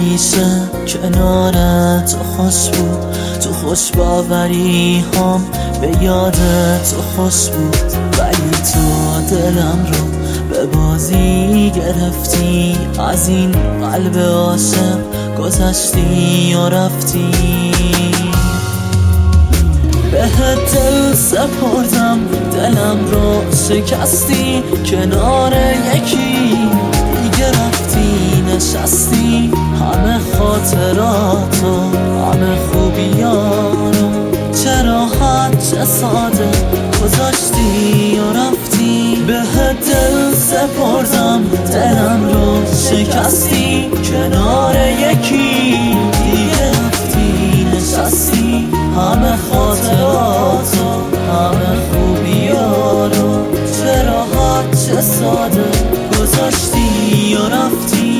همیشه کنار تو خوش بود، تو خوش باوری هم به یاد تو خوش بود، ولی تو دلم رو به بازی گرفتی، از این قلب عاشق گذشتی و رفتی. بهت دل سپردم، دلم رو شکستی، کنار یکی دیگه رفتی نشستی، همه خاطراتو همه خوبیانو چه راحت چه ساده گذاشتی و رفتی. بهت دل سپردم، دلم رو شکستی، کنار یکی دیگه رفتی نشستی، همه خاطراتو همه خوبیانو چه راحت چه ساده گذاشتی و رفتی.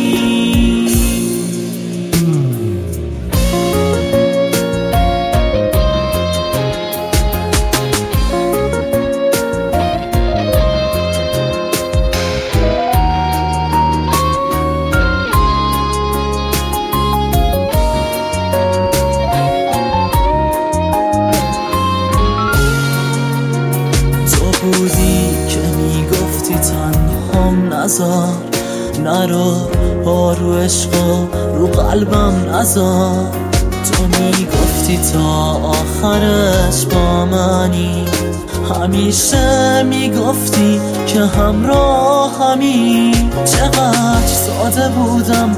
بودی که میگفتی تنهام نذار، نرو رو عشق و رو قلبم نذار، تو میگفتی تا آخرش با منی، همیشه میگفتی که همراهمی، چقدر ساده بودم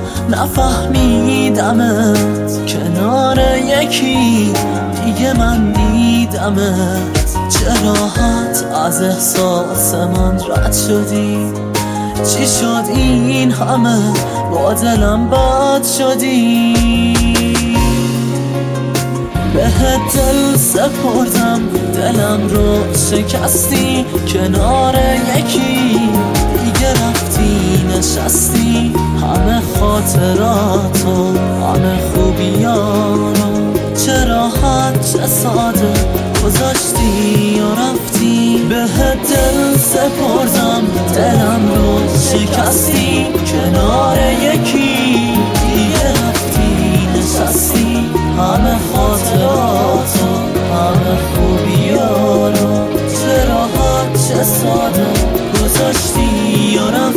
نفهمیدمت، کنار یکی دیگه من دیدمت، چه راحت از احساس من رد شدی، چی شد این همه با دلم بد شدی. بهت دل سپردم، دلم رو شکستی، کنار یکی دیگه رفتی نشستی، همه خاطراتو همه خوبیانو چه راحت چه ساده گذاشتی و رفتی. بهت دل سپردم، دلم رو شکستی، کنار یکی دیگه رفتی نشستی، همه خاطراتو همه خوبیانو چه راحت چه ساده گذاشتی و رفتی.